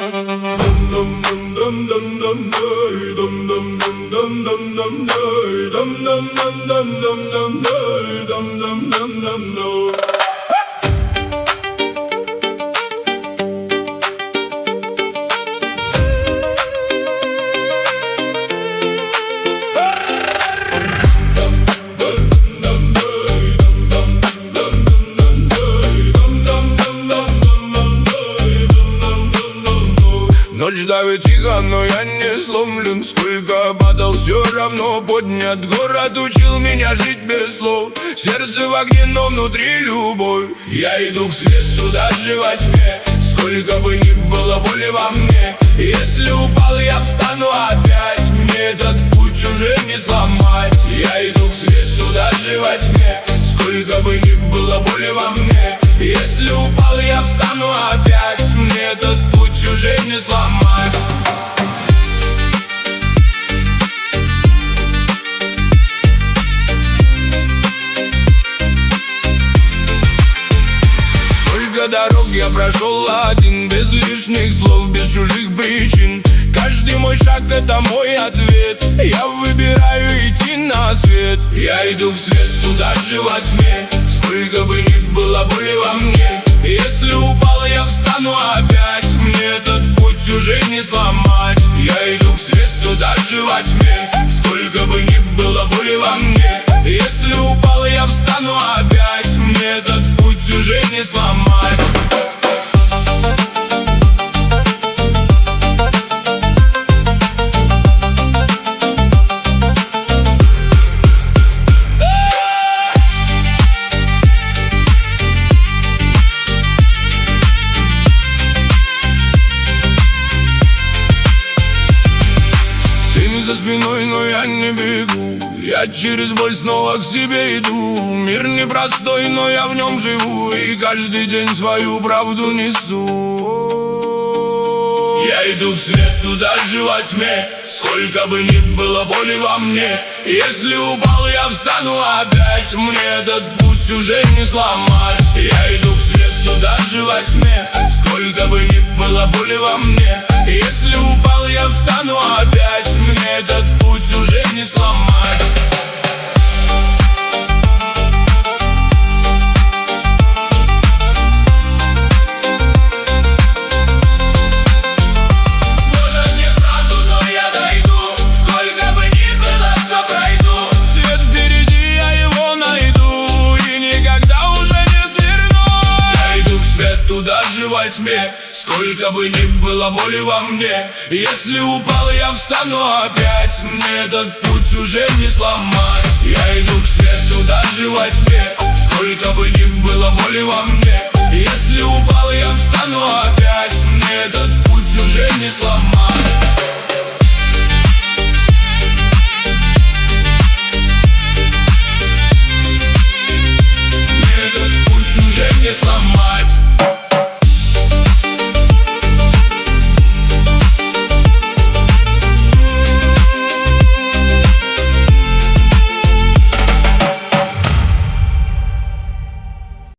Ночь давит тихо, но я не сломлен. Сколько падал, все равно поднят. Город учил меня жить без слов. Сердце в огне, но внутри любовь. Я иду к свету даже во тьме. Сколько бы ни было боли во мне, если упал, я встану опять. Мне этот путь уже не сломать. Я иду к свету даже во тьме. Сколько бы ни было боли во мне, если упал, я встану опять. Мне этот путь уже не сломать. Сколько дорог я прошел один, без лишних слов, без чужих причин. Каждый мой шаг — это мой ответ. Я выбираю идти на свет. Я иду в свет, даже во тьме. Сколько бы ни было боли во мне, если упал, я встану опять. Мне этот путь уже не сломать. Я иду к свету даже во тьме. Сколько бы ни было боли во мне, если упал, я встану опять. Мне этот путь уже не сломать. За спиной, но я не бегу. Я через боль снова к себе иду. Мир непростой, но я в нем живу. И каждый день свою правду несу. Я иду к свету даже во тьме. Сколько бы ни было боли во мне, если упал, я встану опять. Мне этот путь уже не сломать. Я иду к свету даже во тьме. Сколько бы ни было боли во мне, если упал, я встану опять. Мне этот путь уже не сломать. Может, не сразу, но я дойду. Сколько бы ни было, все пройду. Свет впереди, я его найду. И никогда уже не сверну. Я иду к свету даже во тьме. Сколько бы ни было боли во мне, если упал, я встану опять. Мне этот путь уже не сломать. Я иду к свету даже во тьме. Сколько бы ни было боли во мне, если упал, я встану опять. Мне этот путь уже не сломать.